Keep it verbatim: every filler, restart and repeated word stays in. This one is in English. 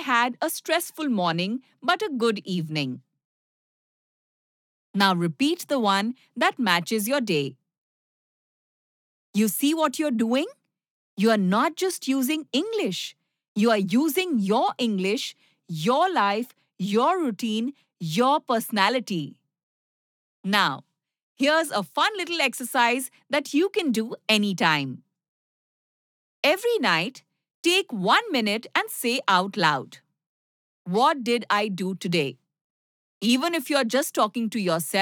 had a stressful morning but a good evening. Now repeat the one that matches your day. You see what you're doing? You are not just using English. You are using your English, your life, your routine, your personality. Now, here's a fun little exercise that you can do anytime. Every night, take one minute and say out loud, "What did I do today?" Even if you're just talking to yourself,